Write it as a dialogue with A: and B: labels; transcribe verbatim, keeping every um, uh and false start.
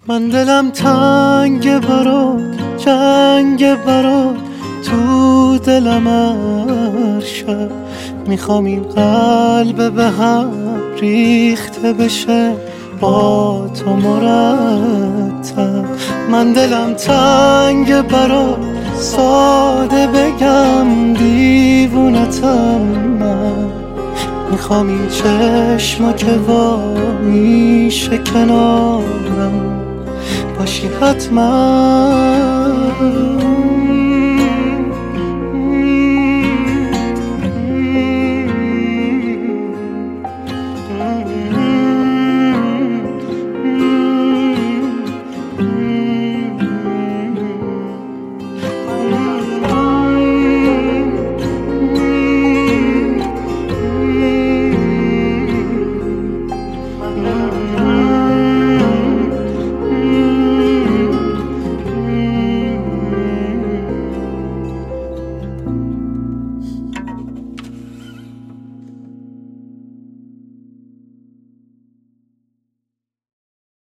A: من دلم تنگ برات، جنگ برات تو دلم هر شب. میخوام این قلب به هم ریخته بشه با تو مرتب. من دلم تنگ برات، ساده بگم دیوونتم من. میخوام این چشما که وا میشه کنارم باشی حتما.